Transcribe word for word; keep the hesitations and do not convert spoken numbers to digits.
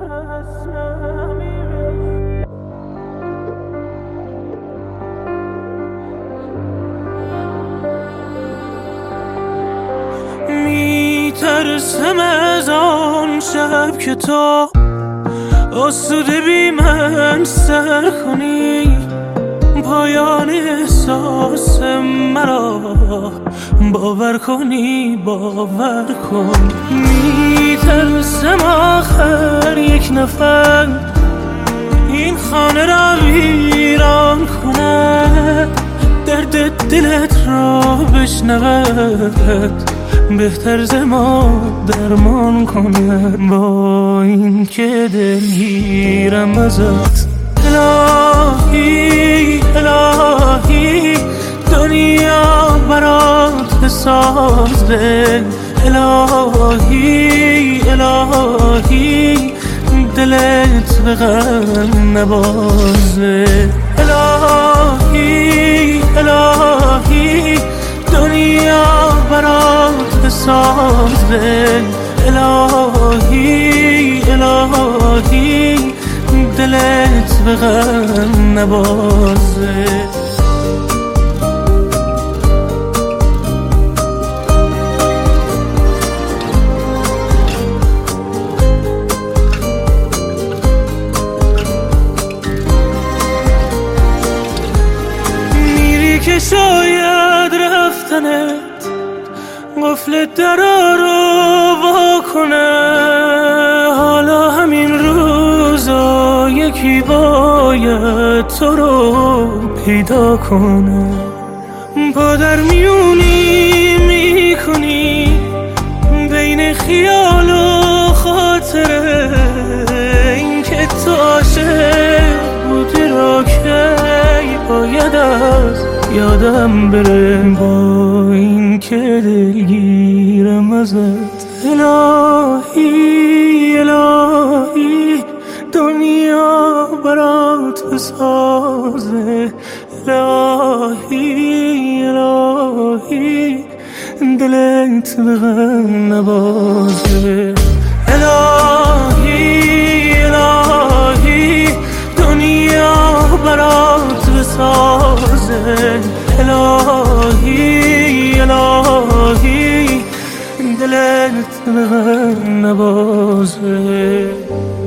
میترسم از آن شب که تو آسوده بی من سر کنی، پایان احساس مرا باور کنی، باور کن. میترسم آخر یک نفر این خانه را ویران کند، درد دلت را بشنود، بهتر ز ما درمان کند. با این که دلگیرم ازت الهی الهی، دنیا برات بسازه. الهی الهی، دلت به غم نبازه. الهی الهی، دنیا برات بسازه. الهی الهی، دلت به غم نبازه. میری که شاید رفتنت قفل درا رو وا کنه، حالا همین روزا یکی باید تو رو پیدا کنه. پا در میونی میکنی بین خیال و خاطره، این که تو عاشق بودی را که باید از یادم بره. با این که دلگیرم ازت الهی الهی، دنیا برات بسازه. الهی الهی، دلت به غم نبازه. الهی الهی، دنیا برات بسازه. الهی الهی، دلت به غم نبازه.